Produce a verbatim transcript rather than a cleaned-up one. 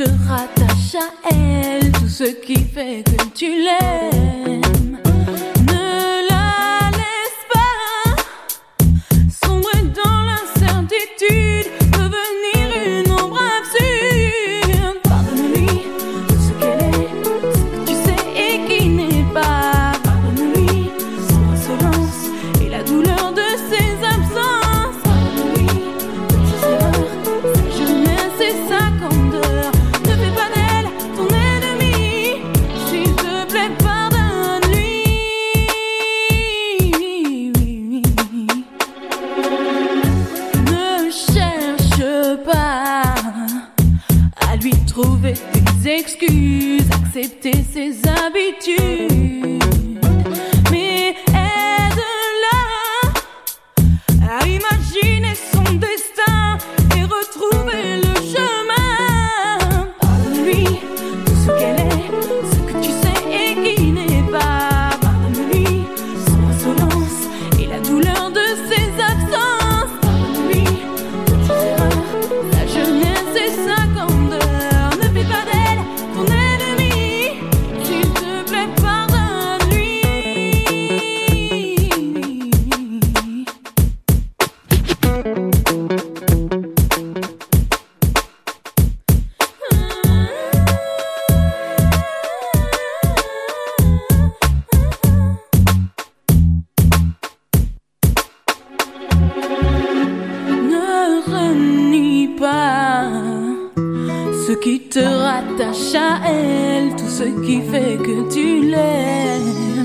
rattache à elle, tout ce qui fait que tu l'aimes. Ne la laisse pas sombrer dans l'incertitude, devenir une ombre absurde. Pardonne-lui tout ce qu'elle est, ce que tu sais et qui n'est pas. Pardonne-lui son insolence et la douleur de ses absences. Pardonne-lui toutes ses erreurs, sa jeunesse et sa candeur. Ne fais pas d'elle ton ennemi, s'il te plaît, pardonne-lui. Ne cherche pas à lui trouver des excuses, accepter ses habitudes, mais aide-la à imaginer son destin et retrouver le chemin. Pardonne-lui tout ce qu'elle est, ce que tu sais et qui n'est pas. Pardonne-lui son insolence et la douleur de ses absences. Pardonne-lui toutes ses erreurs, sa jeunesse et sa candeur. Ne fais pas d'elle ton ennemi, s'il te plaît, pardonne-lui. Ne renie pas ce qui te rattache à elle, tout ce qui fait que tu l'aimes.